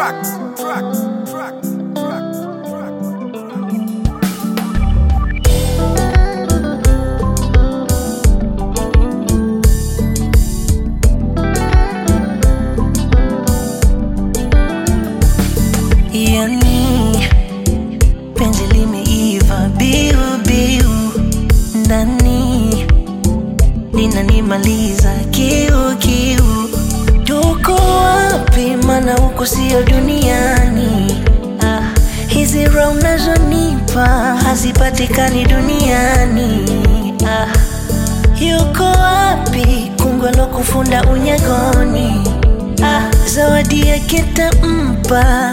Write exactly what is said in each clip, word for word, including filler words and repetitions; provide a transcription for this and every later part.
tracks, tracks, tracks, tracks, tracks. Yani penzi limeiva biu biu ndani linanimaliza kiu kiu. Tuko wapi? Mana huko sio duniani. Ah, hizi raha unazonipa hazipatikani duniani. Ah, yuko wapi kungwa lokufunda unyagoni? Ah, zawadi yake tampa.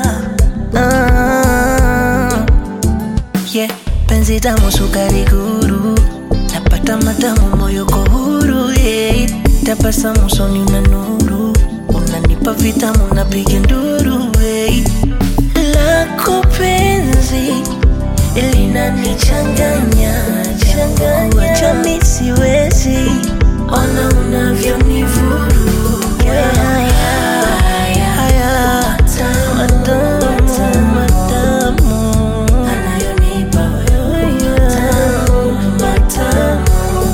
Ah, yeah, penzi tamu sukari guru, napata matamu moyo ko huru. Yeah, tabasamu usoni na nuru, unanipa vitamu napiga nduru. Yeah, lako penzi linanichanganya changanya, kuacha mimi siwezi, ona unavyonivuru. Yeah, haya haya matamu matamu anayonipa wewe, matamu matamu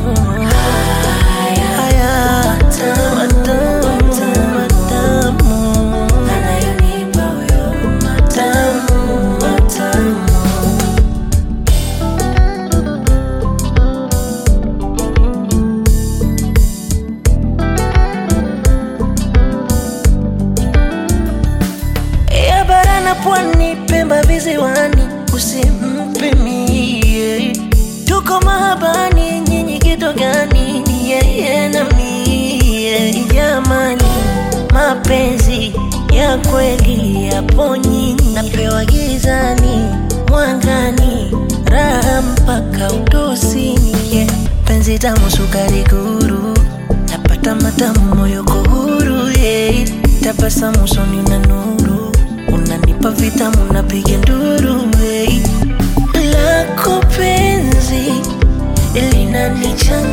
haya haya matamu matamu anayonipa wewe, matamu matamu. Ya barana pwani, Pemba visiwani, usimpe mie. Tuko mahabani, nyinyi kitu gani? Ni yeye na mie. Jamani, mapenzi ya kweli yapo nyinyi, napewa gizani, mwangani, raha mpaka utosini. Yeah, penzi tamu sukari guru, napata matamu moyo ko huru. Yeah, tabasamu usoni na nuru, unanipa vitamu napiga nduru. Hey, lako penzi linanichanganya